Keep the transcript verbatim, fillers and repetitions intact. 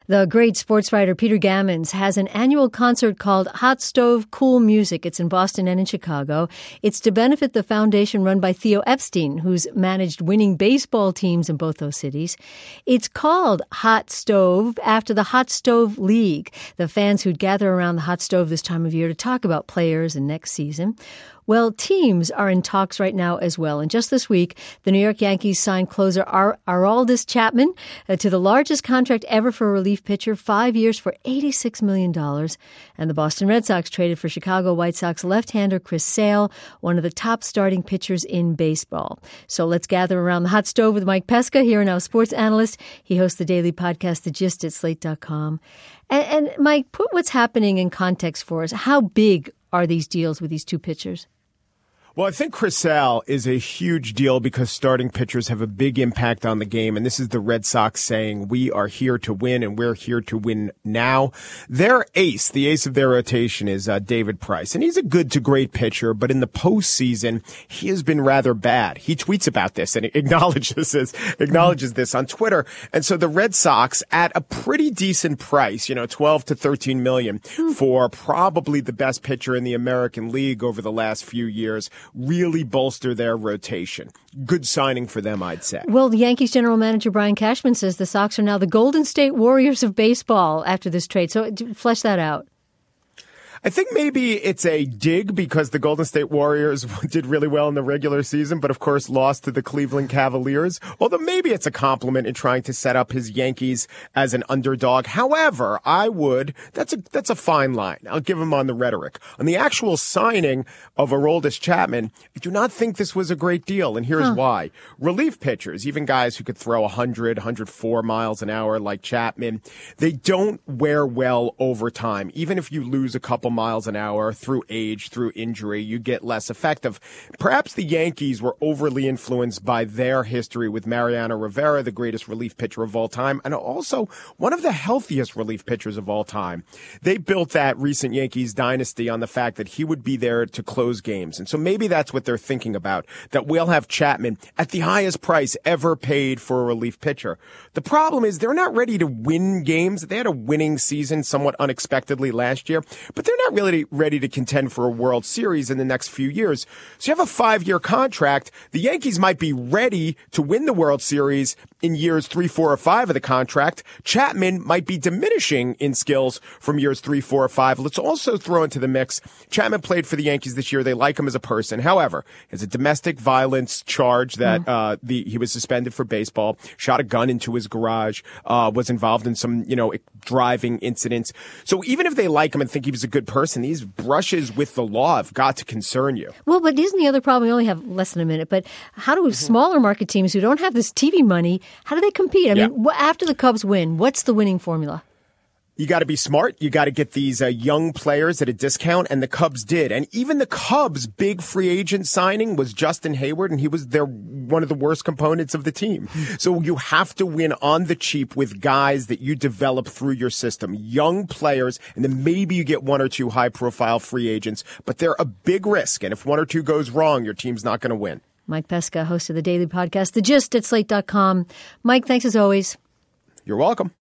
The great sports writer Peter Gammons has an annual concert called Hot Stove Cool Music. It's in Boston and in Chicago. It's to benefit the foundation run by Theo Epstein, who's managed winning baseball teams in both those cities. It's called Hot Stove after the Hot Stove League, the fans who'd gather around the hot stove this time of year to talk about players and next season. Well, teams are in talks right now as well. And just this week, the New York Yankees signed closer Ar- Aroldis Chapman uh, to the largest contract ever for a relief pitcher, five years for eighty-six million dollars. And the Boston Red Sox traded for Chicago White Sox left-hander Chris Sale, one of the top starting pitchers in baseball. So let's gather around the hot stove with Mike Pesca, here now sports analyst. He hosts the daily podcast, The Gist, at slate dot com. And, and Mike, put what's happening in context for us. How big are these deals with these two pitchers? Well, I think Chris Sale is a huge deal because starting pitchers have a big impact on the game. And this is the Red Sox saying, we are here to win and we're here to win now. Their ace, the ace of their rotation, is uh, David Price. And he's a good to great pitcher, but in the postseason, he has been rather bad. He tweets about this and acknowledges this, acknowledges this on Twitter. And so the Red Sox, at a pretty decent price, you know, twelve to thirteen million for probably the best pitcher in the American League over the last few years, really bolster their rotation. Good signing for them, I'd say. Well, the Yankees general manager Brian Cashman says the Sox are now the Golden State Warriors of baseball after this trade. So flesh that out. I think maybe it's a dig because the Golden State Warriors did really well in the regular season, but of course lost to the Cleveland Cavaliers. Although maybe it's a compliment in trying to set up his Yankees as an underdog. However, I would, that's a, that's a fine line. I'll give him on the rhetoric. On the actual signing of Aroldis Chapman, I do not think this was a great deal. And here's huh. why. Relief pitchers, even guys who could throw one hundred, one hundred four miles an hour like Chapman, they don't wear well over time. Even if you lose a couple miles an hour through age, through injury, you get less effective. Perhaps the Yankees were overly influenced by their history with Mariano Rivera, the greatest relief pitcher of all time, and also one of the healthiest relief pitchers of all time. They built that recent Yankees dynasty on the fact that he would be there to close games. And so maybe that's what they're thinking about, that we'll have Chapman at the highest price ever paid for a relief pitcher. The problem is they're not ready to win games. They had a winning season somewhat unexpectedly last year, but they're not really ready to contend for a World Series in the next few years. So you have a five-year contract. The Yankees might be ready to win the World Series in years three, four, or five of the contract. Chapman might be diminishing in skills from years three, four, or five. Let's also throw into the mix, Chapman played for the Yankees this year. They like him as a person. However, he has a domestic violence charge that uh, the he was suspended for baseball, shot a gun into his garage, uh, was involved in some, you know, driving incidents. So even if they like him and think he was a good person, these brushes with the law have got to concern you. Well, but isn't the other problem, we only have less than a minute, but how do mm-hmm. smaller market teams who don't have this T V money, how do they compete? I yeah. mean, after the Cubs win, what's the winning formula? You got to be smart. You got to get these uh, young players at a discount, and the Cubs did. And even the Cubs' big free agent signing was Justin Hayward, and he was their one of the worst components of the team. So you have to win on the cheap with guys that you develop through your system, young players, and then maybe you get one or two high-profile free agents. But they're a big risk, and if one or two goes wrong, your team's not going to win. Mike Pesca, host of the daily podcast, The Gist, at slate dot com. Mike, thanks as always. You're welcome.